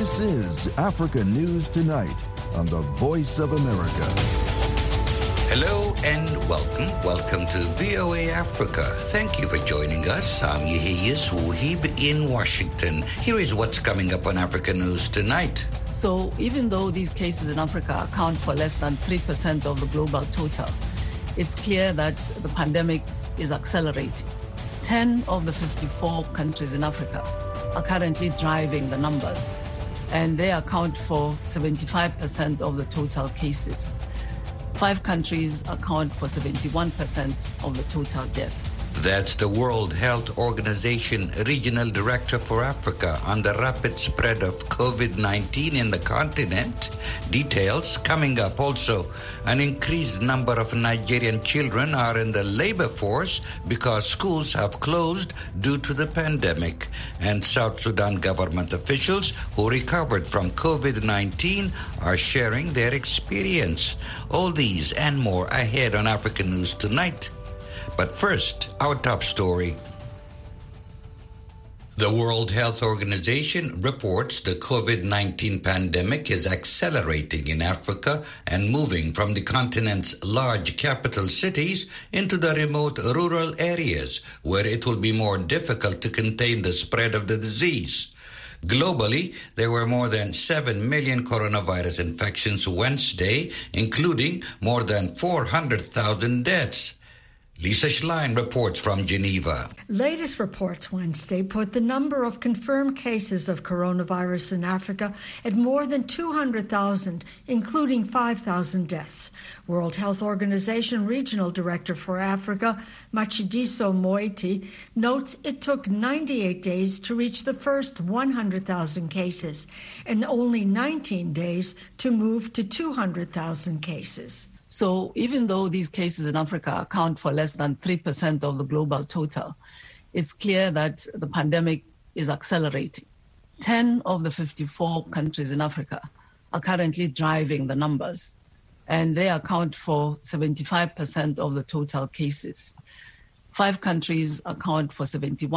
This is Africa News Tonight on the Voice of America. Hello and welcome. Welcome to VOA Africa. Thank you for joining us. I'm Yehiyas Wuhib in Washington. Here is what's coming up on Africa News Tonight. So even though these cases in Africa account for less than 3% of the global total, it's clear that the pandemic is accelerating. 10 of the 54 countries in Africa are currently driving the numbers, and they account for 75% of the total cases. 5 countries account for 71% of the total deaths. That's the World Health Organization Regional Director for Africa on the rapid spread of COVID-19 in the continent. Details coming up. Also, an increased number of Nigerian children are in the labor force because schools have closed due to the pandemic. And South Sudan government officials who recovered from COVID-19 are sharing their experience. All these and more ahead on Africa News Tonight. But first, our top story. The World Health Organization reports the COVID-19 pandemic is accelerating in Africa and moving from the continent's large capital cities into the remote rural areas where it will be more difficult to contain the spread of the disease. Globally, there were more than 7 million coronavirus infections Wednesday, including more than 400,000 deaths. Lisa Schlein reports from Geneva. Latest reports Wednesday put the number of confirmed cases of coronavirus in Africa at more than 200,000, including 5,000 deaths. World Health Organization Regional Director for Africa, Matshidiso Moeti, notes it took 98 days to reach the first 100,000 cases and only 19 days to move to 200,000 cases. So even though these cases in Africa account for less than 3% of the global total, it's clear that the pandemic is accelerating. 10 of the 54 countries in Africa are currently driving the numbers, and they account for 75% of the total cases. 5 countries account for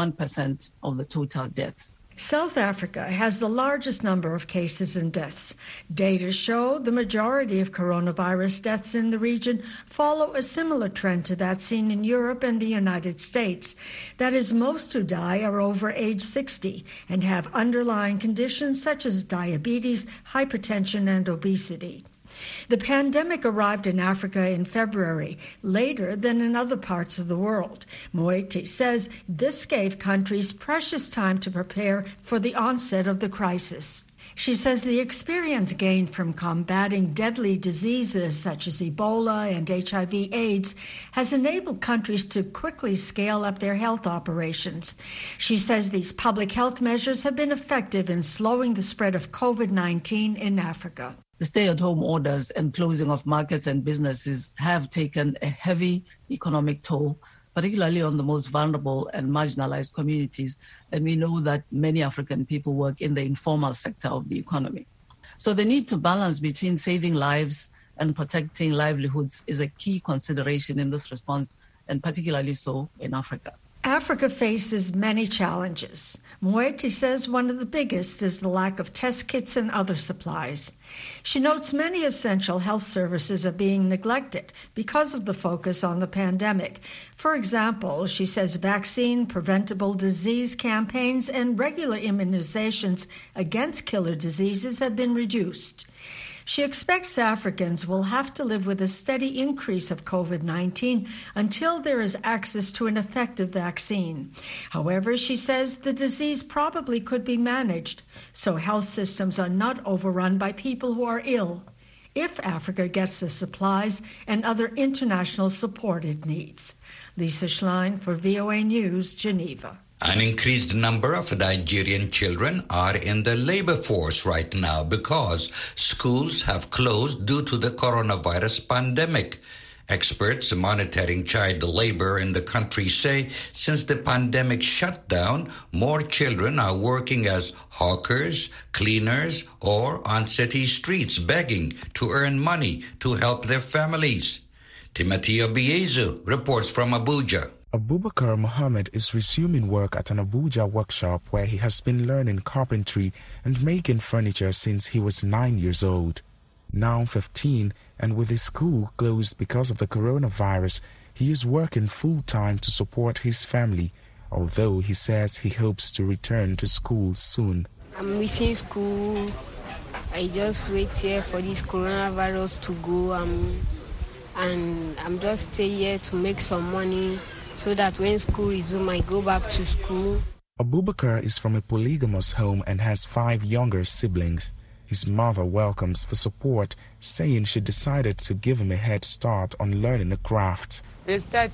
71% of the total deaths. South Africa has the largest number of cases and deaths. Data show the majority of coronavirus deaths in the region follow a similar trend to that seen in Europe and the United States. That is, most who die are over age 60 and have underlying conditions such as diabetes, hypertension, and obesity. The pandemic arrived in Africa in February, later than in other parts of the world. Moeti says this gave countries precious time to prepare for the onset of the crisis. She says the experience gained from combating deadly diseases such as Ebola and HIV/AIDS has enabled countries to quickly scale up their health operations. She says these public health measures have been effective in slowing the spread of COVID-19 in Africa. The stay-at-home orders and closing of markets and businesses have taken a heavy economic toll, particularly on the most vulnerable and marginalized communities. And we know that many African people work in the informal sector of the economy. So the need to balance between saving lives and protecting livelihoods is a key consideration in this response, and particularly so in Africa. Africa faces many challenges. Moeti says one of the biggest is the lack of test kits and other supplies. She notes many essential health services are being neglected because of the focus on the pandemic. For example, she says vaccine, preventable disease campaigns, and regular immunizations against killer diseases have been reduced. She expects Africans will have to live with a steady increase of COVID-19 until there is access to an effective vaccine. However, she says the disease probably could be managed, so health systems are not overrun by people who are ill, if Africa gets the supplies and other international support it needs. Lisa Schlein for VOA News, Geneva. An increased number of Nigerian children are in the labor force right now because schools have closed due to the coronavirus pandemic. Experts monitoring child labor in the country say since the pandemic shut down, more children are working as hawkers, cleaners, or on city streets begging to earn money to help their families. Timothy Obiezu reports from Abuja. Abubakar Mohammed is resuming work at an Abuja workshop where he has been learning carpentry and making furniture since he was 9 years old. Now 15, and with his school closed because of the coronavirus, he is working full-time to support his family, although he says he hopes to return to school soon. I'm missing school. I just wait here for this coronavirus to go, and I'm just stay here to make some money so that when school resumes, I go back to school. Abubakar is from a polygamous home and has 5 younger siblings. His mother welcomes the support, saying she decided to give him a head start on learning a craft. I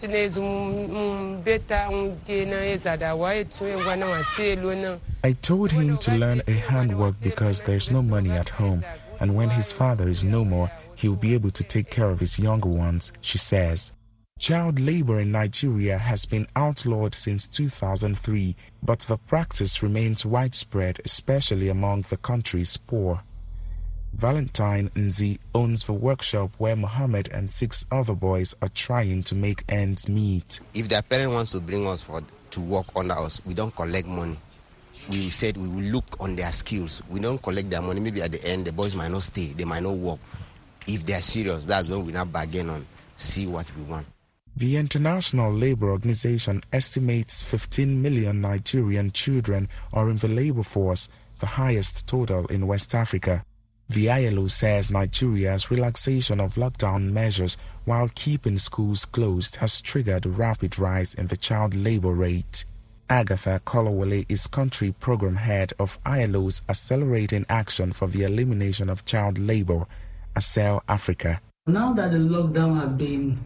told him to learn a handwork because there's no money at home, and when his father is no more, he'll be able to take care of his younger ones, she says. Child labor in Nigeria has been outlawed since 2003, but the practice remains widespread, especially among the country's poor. Valentine Nzi owns the workshop where Mohammed and 6 other boys are trying to make ends meet. If their parent wants to bring us to work under us, we don't collect money. We said we will look on their skills. We don't collect their money. Maybe at the end, the boys might not stay. They might not work. If they are serious, that's when we now bargain on, see what we want. The International Labour Organization estimates 15 million Nigerian children are in the labor force, the highest total in West Africa. The ILO says Nigeria's relaxation of lockdown measures while keeping schools closed has triggered a rapid rise in the child labor rate. Agatha Kolowole is country program head of ILO's Accelerating Action for the Elimination of Child Labor, ACEL Africa. Now that the lockdown has been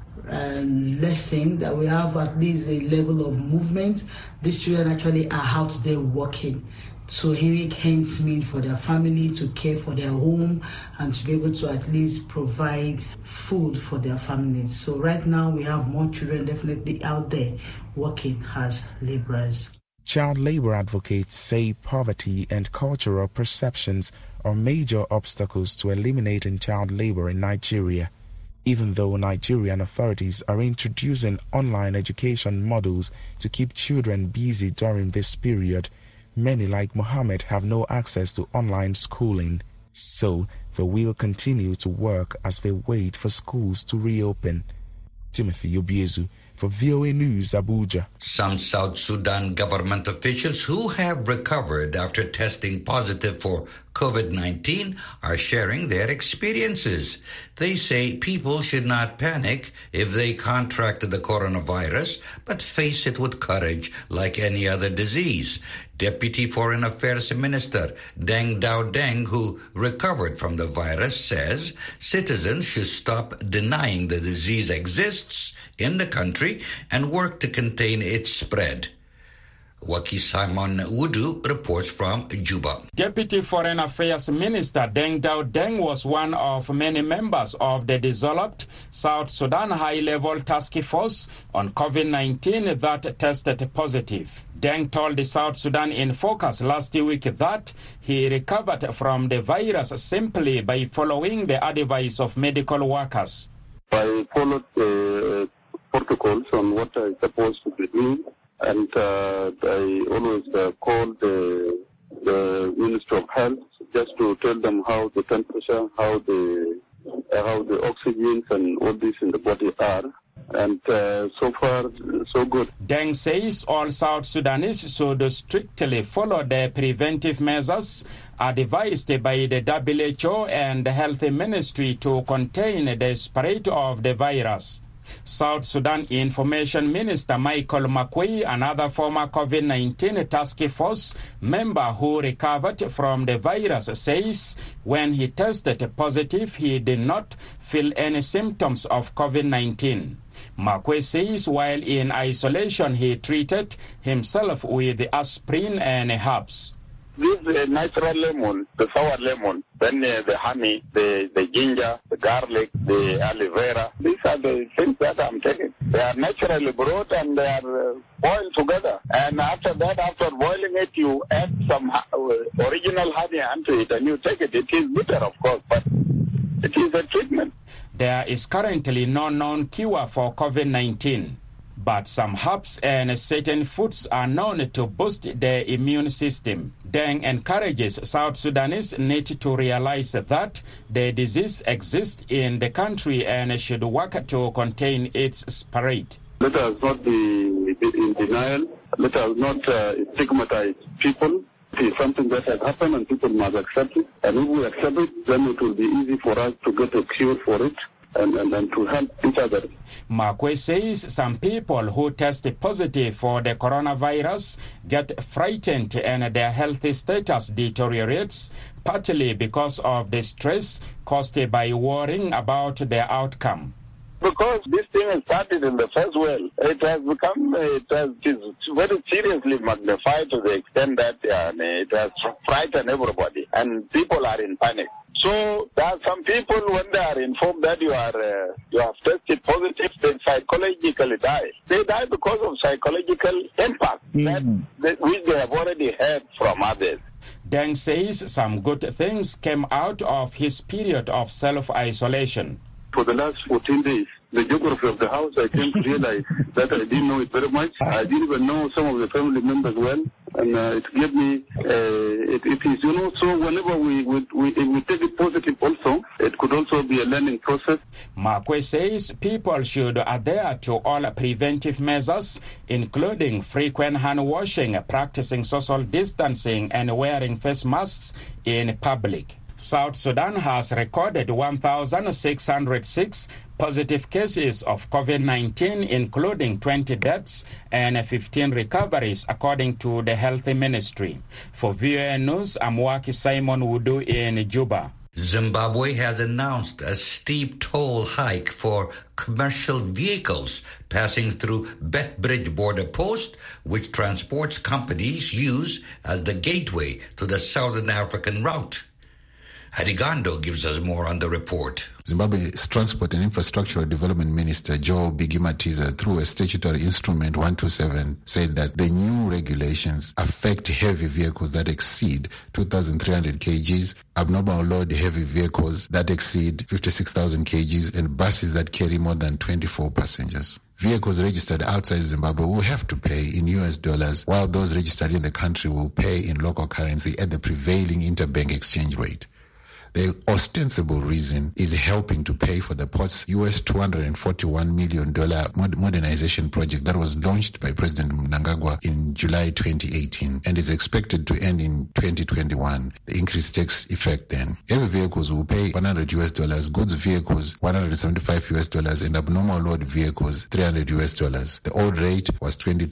lessened, that we have at least a level of movement, these children actually are out there working to make ends meet for their family, to care for their home, and to be able to at least provide food for their families. So right now we have more children definitely out there working as laborers. Child labor advocates say poverty and cultural perceptions are major obstacles to eliminating child labor in Nigeria. Even though Nigerian authorities are introducing online education models to keep children busy during this period, many like Mohammed have no access to online schooling. So they will continue to work as they wait for schools to reopen. Timothy Obiezu for VOA News, Abuja. Some South Sudan government officials who have recovered after testing positive for COVID-19 are sharing their experiences. They say people should not panic if they contracted the coronavirus, but face it with courage like any other disease. Deputy Foreign Affairs Minister Deng Dao Deng, who recovered from the virus, says citizens should stop denying the disease exists in the country and work to contain its spread. Waki Simon Wudu reports from Juba. Deputy Foreign Affairs Minister Deng Dao Deng was one of many members of the dissolved South Sudan High-Level Task Force on COVID-19 that tested positive. Deng told the South Sudan in Focus last week that he recovered from the virus simply by following the advice of medical workers. I followed the protocols on what I'm supposed to be doing, and I always call the Ministry of Health just to tell them how the temperature, how the oxygens and all this in the body are. And so far, so good. Deng says all South Sudanese should strictly follow the preventive measures advised by the WHO and the Health Ministry to contain the spread of the virus. South Sudan Information Minister Michael Makwei, another former COVID-19 task force member who recovered from the virus, says when he tested positive, he did not feel any symptoms of COVID-19. Makwei says while in isolation, he treated himself with aspirin and herbs. This natural lemon, the sour lemon, then the honey, the ginger, the garlic, the aloe vera. These are the things that I'm taking. They are naturally brewed and they are boiled together. And after that, after boiling it, you add some original honey onto it and you take it. It is bitter, of course, but it is a treatment. There is currently no known cure for COVID-19. But some herbs and certain foods are known to boost the immune system. Deng encourages South Sudanese need to realize that the disease exists in the country and should work to contain its spread. Let us not be in denial. Let us not stigmatize people. It is something that has happened and people must accept it. And if we accept it, then it will be easy for us to get a cure for it and to help each other. Makwe says some people who test positive for the coronavirus get frightened and their health status deteriorates, partly because of the stress caused by worrying about the outcome. Because this thing has started in the first world, it has become, it is very seriously magnified to the extent that it has frightened everybody and people are in panic. So there are some people, when they are informed that you have tested positive, they psychologically die. They die because of psychological impact which they have already heard from others. Deng says some good things came out of his period of self-isolation. For the last 14 days, the geography of the house, I came to realize that I didn't know it very much. I didn't even know some of the family members well. And it gave me, it is, so whenever we take it positive also, it could also be a learning process. Makwe says people should adhere to all preventive measures, including frequent hand washing, practicing social distancing, and wearing face masks in public. South Sudan has recorded 1,606 positive cases of COVID-19, including 20 deaths and 15 recoveries, according to the Health Ministry. For VOA News, I'm Waki Simon Wudu in Juba. Zimbabwe has announced a steep toll hike for commercial vehicles passing through Bethbridge border post, which transports companies use as the gateway to the Southern African route. Harigando gives us more on the report. Zimbabwe's Transport and Infrastructural Development Minister Joe Bigimatiza, through a statutory instrument 127, said that the new regulations affect heavy vehicles that exceed 2,300 kgs, abnormal load heavy vehicles that exceed 56,000 kgs, and buses that carry more than 24 passengers. Vehicles registered outside Zimbabwe will have to pay in US dollars, while those registered in the country will pay in local currency at the prevailing interbank exchange rate. The ostensible reason is helping to pay for the port's US $241 million modernization project that was launched by President Mnangagwa in July 2018 and is expected to end in 2021. The increase takes effect then. Heavy vehicles will pay $100 US, goods vehicles $175 US, and abnormal load vehicles $300 US. The old rate was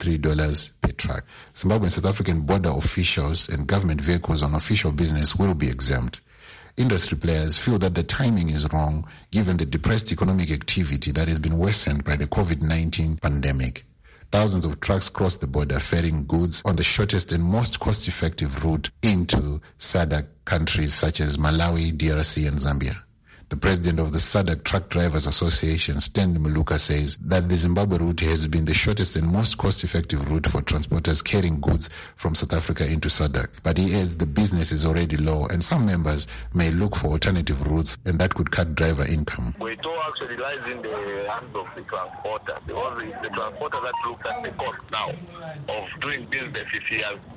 $23 per truck. Zimbabwe and South African border officials and government vehicles on official business will be exempt. Industry players feel that the timing is wrong given the depressed economic activity that has been worsened by the COVID-19 pandemic. Thousands of trucks cross the border ferrying goods on the shortest and most cost-effective route into SADC countries such as Malawi, DRC, and Zambia. The president of the SADC Truck Drivers Association, Stanley Maluka, says that the Zimbabwe route has been the shortest and most cost-effective route for transporters carrying goods from South Africa into SADC. But he adds the business is already low and some members may look for alternative routes, and that could cut driver income. It all actually lies in the hands of the transporter, because it's the transporter that looks at the cost now of doing business. If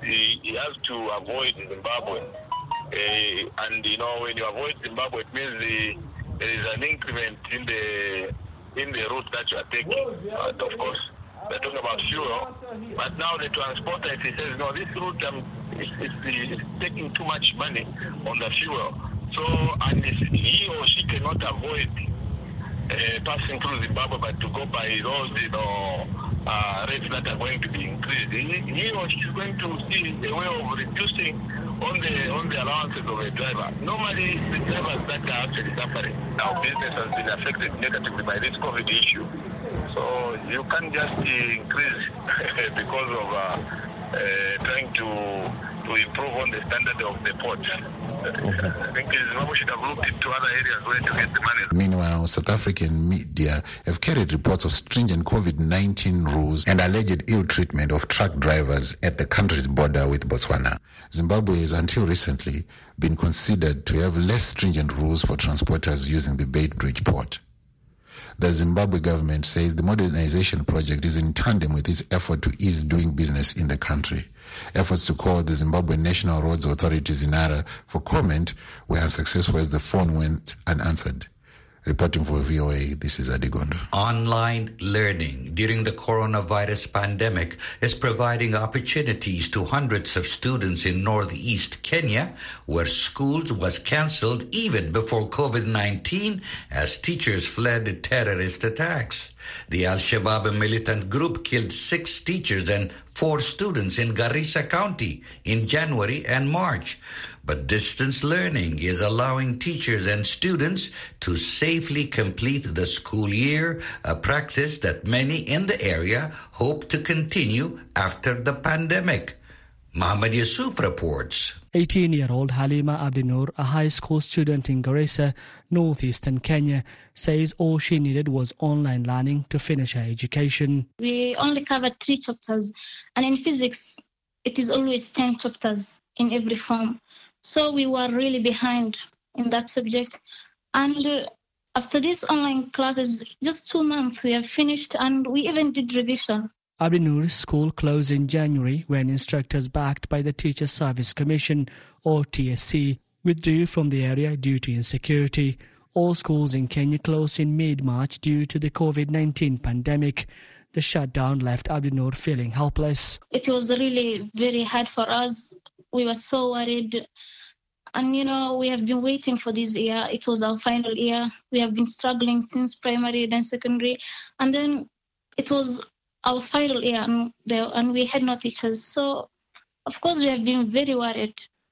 he has to avoid Zimbabwe. And when you avoid Zimbabwe, it means there is an increment in the route that you are taking. And of course, we're talking about fuel. But now the transporter, if he says, no, this route is taking too much money on the fuel. So, and if he or she cannot avoid passing through Zimbabwe, but to go by those, rates that are going to be increased, he or she is going to see a way of reducing on the allowances of a driver. Normally, the drivers that are actually suffering. Our business has been affected negatively by this COVID issue. So you can't just increase because of trying to improve on the standard of the port. I think we should have looked into other areas where to get the money. Meanwhile, South African media have carried reports of stringent COVID-19 rules and alleged ill treatment of truck drivers at the country's border with Botswana. Zimbabwe has until recently been considered to have less stringent rules for transporters using the Beit Bridge port. The Zimbabwe government says the modernization project is in tandem with its effort to ease doing business in the country. Efforts to call the Zimbabwe National Roads Authority, ZINARA, for comment were unsuccessful as the phone went unanswered. Reporting for VOA, this is Adigondo. Online learning during the coronavirus pandemic is providing opportunities to hundreds of students in northeast Kenya, where schools was cancelled even before COVID-19 as teachers fled terrorist attacks. The Al-Shabaab militant group killed 6 teachers and 4 students in Garissa County in January and March. But distance learning is allowing teachers and students to safely complete the school year, a practice that many in the area hope to continue after the pandemic. Muhammad Yusuf reports. 18-year-old Halima Abdinur, a high school student in Garissa, northeastern Kenya, says all she needed was online learning to finish her education. We only covered 3 chapters, and in physics, it is always 10 chapters in every form. So we were really behind in that subject. And after these online classes, just 2 months, we have finished, and we even did revision. Abdinur's school closed in January when instructors backed by the Teachers Service Commission, or TSC, withdrew from the area due to insecurity. All schools in Kenya closed in mid-March due to the COVID-19 pandemic. The shutdown left Abdinur feeling helpless. It was really very hard for us. We were so worried. And, we have been waiting for this year. It was our final year. We have been struggling since primary, then secondary. And then it was our final year, and we had no teachers. So, of course, we have been very worried.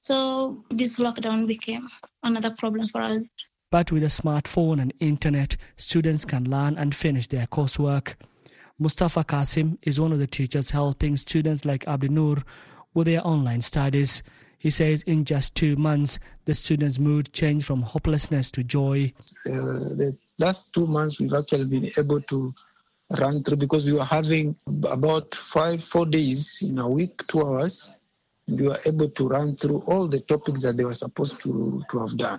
So this lockdown became another problem for us. But with a smartphone and internet, students can learn and finish their coursework. Mustafa Qasim is one of the teachers helping students like Abdinur with their online studies. He says in just 2 months, the students' mood changed from hopelessness to joy. The last 2 months, we've actually been able to run through because we were having about 4 days in a week, 2 hours. And we were able to run through all the topics that they were supposed to have done.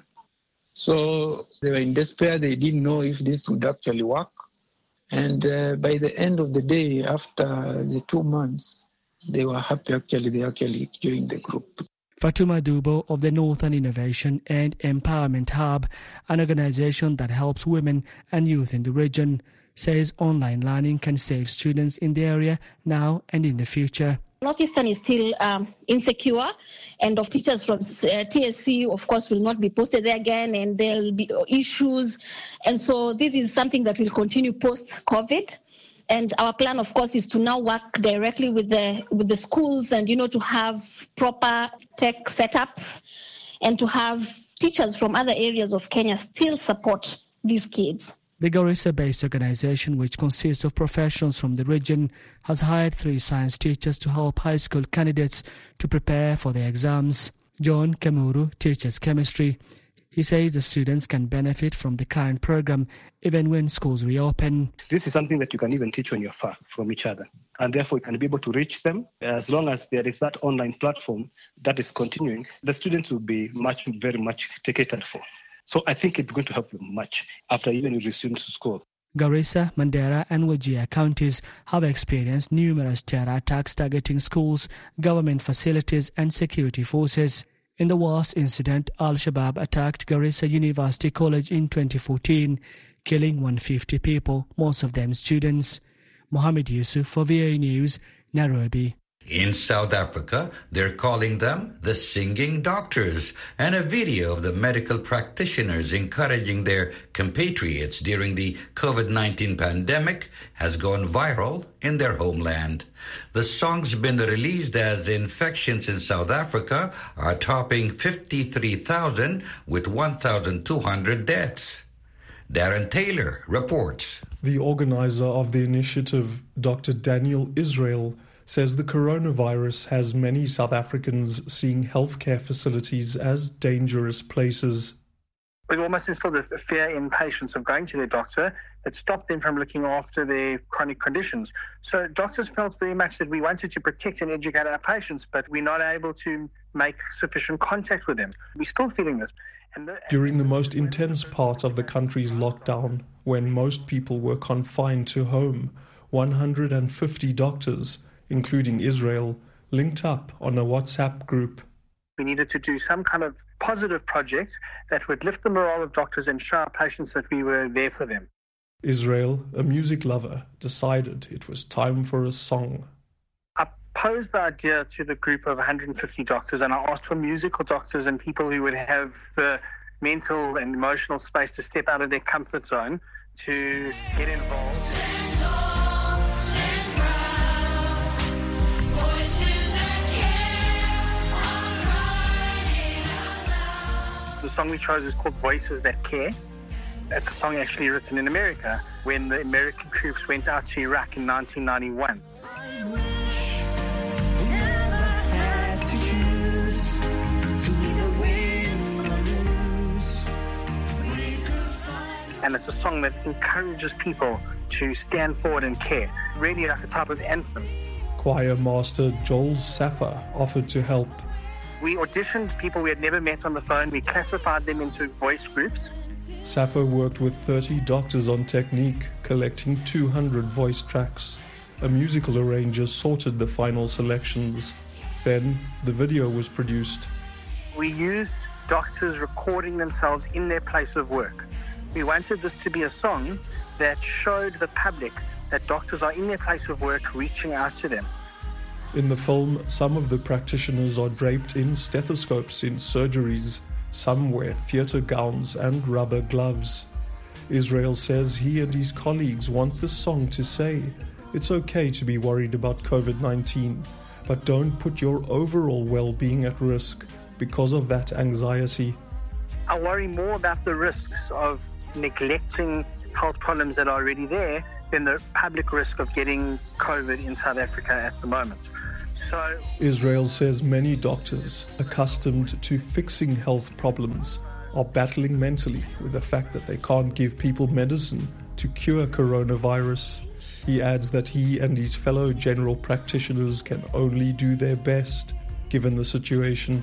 So they were in despair. They didn't know if this would actually work. And by the end of the day, after the 2 months, they were happy. They actually joined the group. Fatuma Dubo of the Northern Innovation and Empowerment Hub, an organization that helps women and youth in the region, says online learning can save students in the area now and in the future. Northeastern is still insecure, and of teachers from TSC, of course, will not be posted there again, and there'll be issues. And so this is something that will continue post-COVID. And our plan, of course, is to now work directly with the schools and, to have proper tech setups and to have teachers from other areas of Kenya still support these kids. The Garissa-based organization, which consists of professionals from the region, has hired 3 science teachers to help high school candidates to prepare for their exams. John Kamuru teaches chemistry. He says the students can benefit from the current program even when schools reopen. This is something that you can even teach when you're far from each other. And therefore, you can be able to reach them. As long as there is that online platform that is continuing, the students will be very much catered for. So I think it's going to help them much after even you resume to school. Garissa, Mandera and Wajir counties have experienced numerous terror attacks targeting schools, government facilities and security forces. In the worst incident, Al-Shabaab attacked Garissa University College in 2014, killing 150 people, most of them students. Mohammed Yusuf for VOA News, Nairobi. In South Africa, they're calling them the singing doctors, and a video of the medical practitioners encouraging their compatriots during the COVID-19 pandemic has gone viral in their homeland. The song's been released as the infections in South Africa are topping 53,000 with 1,200 deaths. Darren Taylor reports. The organizer of the initiative, Dr. Daniel Israel, says the coronavirus has many South Africans seeing healthcare facilities as dangerous places. It almost instilled a fear in patients of going to their doctor. It stopped them from looking after their chronic conditions. So doctors felt very much that we wanted to protect and educate our patients, but we're not able to make sufficient contact with them. We're still feeling this. During the most intense part of the country's lockdown, when most people were confined to home, 150 doctors, including Israel, linked up on a WhatsApp group. We needed to do some kind of positive project that would lift the morale of doctors and show our patients that we were there for them. Israel, a music lover, decided it was time for a song. I posed the idea to the group of 150 doctors, and I asked for musical doctors and people who would have the mental and emotional space to step out of their comfort zone to get involved. The song we chose is called Voices That Care. It's a song actually written in America when the American troops went out to Iraq in 1991. And it's a song that encourages people to stand forward and care, really like a type of anthem. Choir master Joel Saffer offered to help. We auditioned people we had never met on the phone. We classified them into voice groups. Saffer worked with 30 doctors on technique, collecting 200 voice tracks. A musical arranger sorted the final selections. Then the video was produced. We used doctors recording themselves in their place of work. We wanted this to be a song that showed the public that doctors are in their place of work reaching out to them. In the film, some of the practitioners are draped in stethoscopes in surgeries. Some wear theatre gowns and rubber gloves. Israel says he and his colleagues want the song to say, it's okay to be worried about COVID-19, but don't put your overall well-being at risk because of that anxiety. I worry more about the risks of neglecting health problems that are already there than the public risk of getting COVID in South Africa at the moment. So Israel says many doctors, accustomed to fixing health problems, are battling mentally with the fact that they can't give people medicine to cure coronavirus. He adds that he and his fellow general practitioners can only do their best given the situation.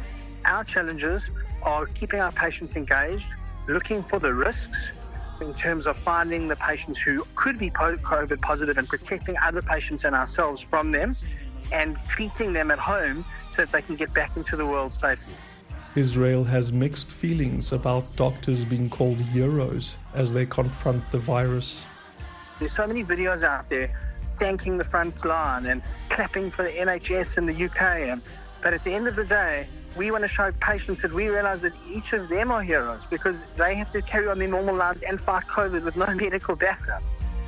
Our challenges are keeping our patients engaged, looking for the risks in terms of finding the patients who could be COVID positive and protecting other patients and ourselves from them, and treating them at home so that they can get back into the world safely. Israel has mixed feelings about doctors being called heroes as they confront the virus. There's so many videos out there thanking the front line and clapping for the NHS in the UK, but at the end of the day, we want to show patients that we realize that each of them are heroes because they have to carry on their normal lives and fight COVID with no medical background.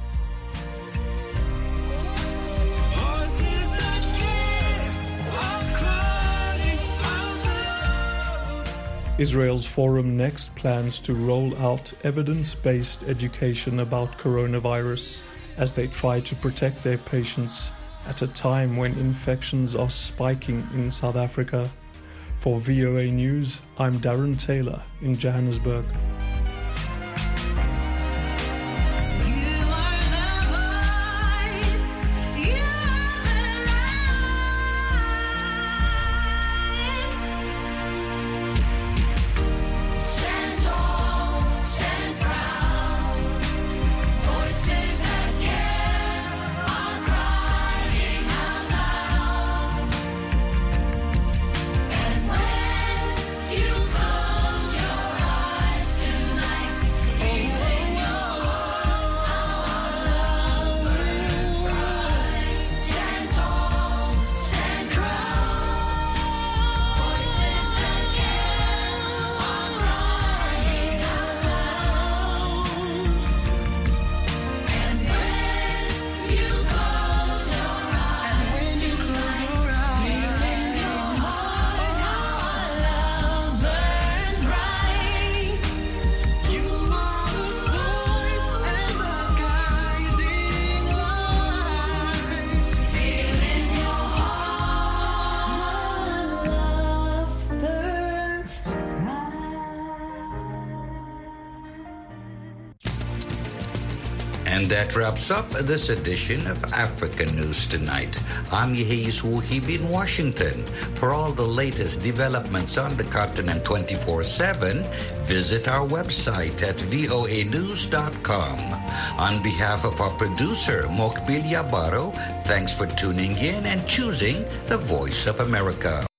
Israel's Forum Next plans to roll out evidence-based education about coronavirus as they try to protect their patients at a time when infections are spiking in South Africa. For VOA News, I'm Darren Taylor in Johannesburg. You close your eyes to And that wraps up this edition of African News Tonight. I'm Yehis Wuhib in Washington. For all the latest developments on the continent 24/7, visit our website at voanews.com. On behalf of our producer, Mokbil Yabaro, thanks for tuning in and choosing the Voice of America.